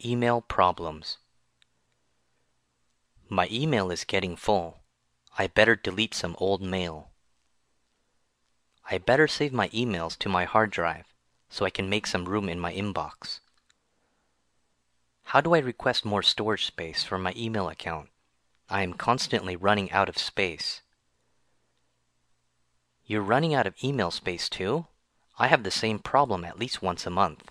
Email problems. My email is getting full. I better delete some old mail. I better save my emails to my hard drive so I can make some room in my inbox. How do I request more storage space for my email account? I am constantly running out of space. You're running out of email space too? I have the same problem at least once a month.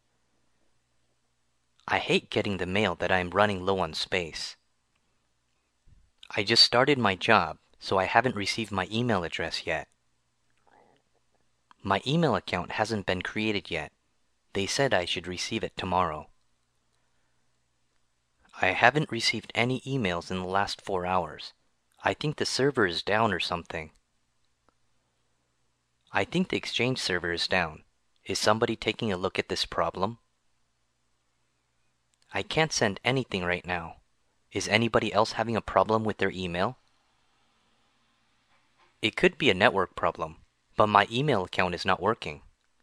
I hate getting the mail that I am running low on space. I just started my job, so I haven't received my email address yet. My email account hasn't been created yet. They said I should receive it tomorrow. I haven't received any emails in the last 4 hours. I think the server is down or something. I think the Exchange server is down. Is somebody taking a look at this problem? I can't send anything right now. Is anybody else having a problem with their email? It could be a network problem, but my email account is not working.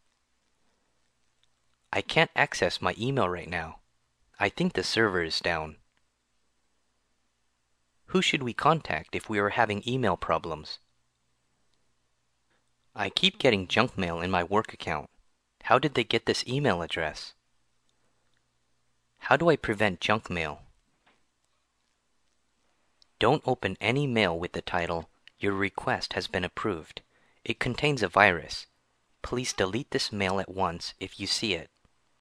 I can't access my email right now. I think the server is down. Who should we contact if we are having email problems? I keep getting junk mail in my work account. How did they get this email address? How do I prevent junk mail? Don't open any mail with the title, "Your request has been approved." It contains a virus. Please delete this mail at once if you see it.